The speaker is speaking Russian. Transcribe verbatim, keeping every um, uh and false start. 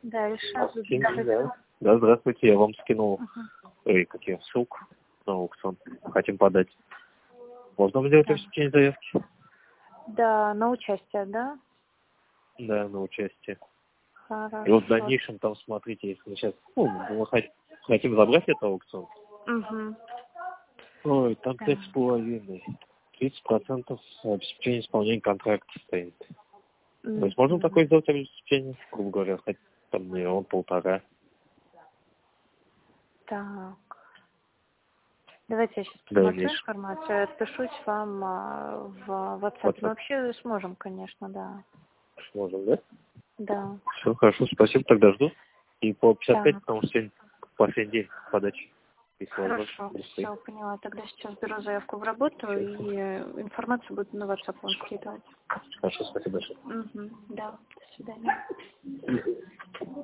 Дальше. Скиньте, да. Да, здравствуйте, я вам скинул uh-huh. Ой, какие ссылку на аукцион. Хотим подать. Можно сделать обеспечение заявки? Да, на участие, да? Да, на участие. Хорошо. И вот в дальнейшем там, смотрите, если мы сейчас ну, мы хотим забрать этот аукцион. Угу. Ой, там пять с половиной. тридцать процентов обеспечения исполнения контракта стоит. Mm-hmm. То есть можно такое сделать обеспечение, грубо говоря, хоть там миллион, полтора. Так. Давайте я сейчас посмотрю информацию, отпишусь вам а, в WhatsApp. WhatsApp. Мы вообще сможем, конечно, да. Сможем, да? Да. Все, хорошо, спасибо, тогда жду. И по пятьдесят пять, так. потому что сегодня последний день подачи. Хорошо, все, поняла. Тогда сейчас беру заявку в работу, все. И информацию буду на WhatsApp вам скидывать. Хорошо, спасибо большое. Угу, да, до свидания.